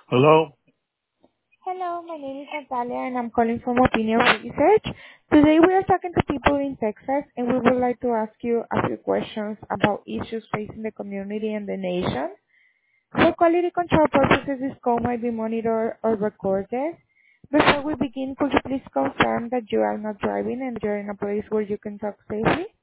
Hello? Hello, my name is Natalia and I'm calling from Opinion Research. Today we are talking to people in Texas and we would like to ask you a few questions about issues facing the community and the nation. For quality control purposes, this call might be monitored or recorded. Before we begin, could you please confirm that you are not driving and you're in a place where you can talk safely?